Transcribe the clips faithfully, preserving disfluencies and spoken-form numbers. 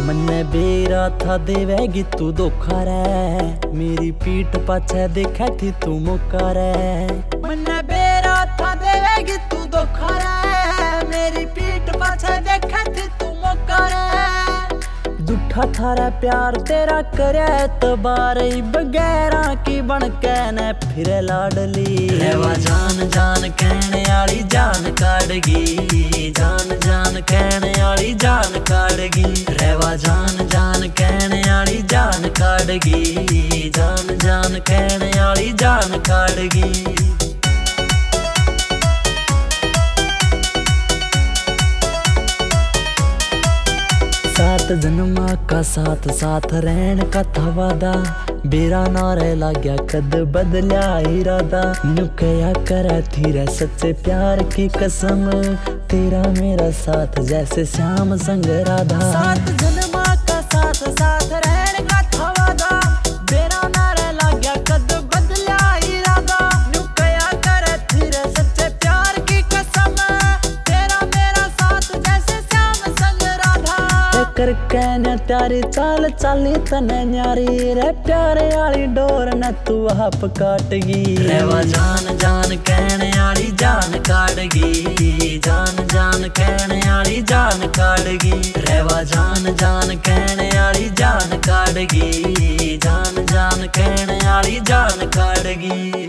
मन्ने बेरा था देवेगी तू धोखा रे, मेरी पीठ पाछे देखे थी तू मुका रे। मन्ने बेरा था देवेगी तू धोखा रे, मेरी पीठ पाछे देखे थी तू मुका रे। झूठा थारा प्यार तेरा करे तो बारही बगैरा की बनके ने फिर लाडली। रेवा जान जान कहने आली जान काटगी, जान जान कहने आली जान काटगी। रेवा जान जान कहने आली जान काटगी, जान जान कहने आली जान काटगी। सात जन्मा का साथ साथ रहन का था वादा, बेरा नारे लाग्या कद बदल्या इरादा। नुकया करे थी रे सच्चे प्यार की कसम, तेरा मेरा साथ जैसे श्याम संग राधा। सात जन्मा का साथ साथ रहन का था वादा, बेरा नारे लाग्या कद बदल्या इरादा। नुकया करे थी रे सच्चे प्यार की कसम, तेरा मेरा साथ जैसे श्याम संग राधा। कर कहने त्यारी चाल चाली तने न्यारी रे, प्यारे आली डोर न तू आप काटगी। रेवा जान जान कहने आली जान काटगी, जान जान कहने आली जान काटगी। रेवा जान जान कहने आली जान काटगी, जान जान कहने आली जान काटगी।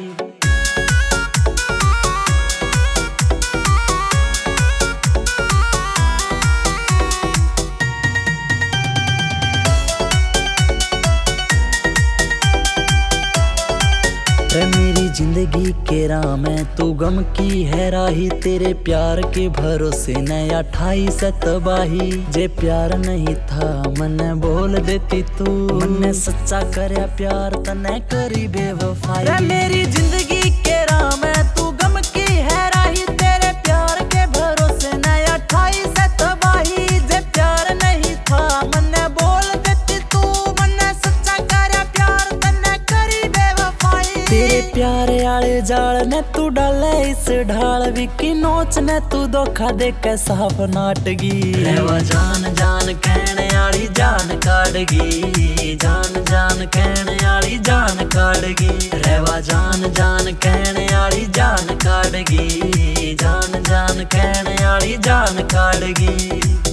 रे मेरी जिंदगी के राह में तू गम की है राही, तेरे प्यार के भरोसे नया ठाई से तबाही। जे प्यार नहीं था मन्ने बोल देती तू, मन्ने सच्चा करया प्यार तने करी बेवफाई। रे मेरी जिंदगी के राह में तू गम की है राही, तेरे प्यार के भरोसे नया ठाई से तबाही। जे प्यार नहीं था मन्ने बोल देती तू, मन्ने सच्चा करया प्यार तने करी बेवफाई। तेरे प्यारे आले जाल ने तू डाले इस ढाल, विकी नोच ने तू धोखा दे के साफ नाटगी। रेवा जान जान कहने आली जान काटगी, जान जान कहने आली जान काटगी। रेवा जान जान कहने आली जान काटगी, जान जान कहने आली जान काटगी।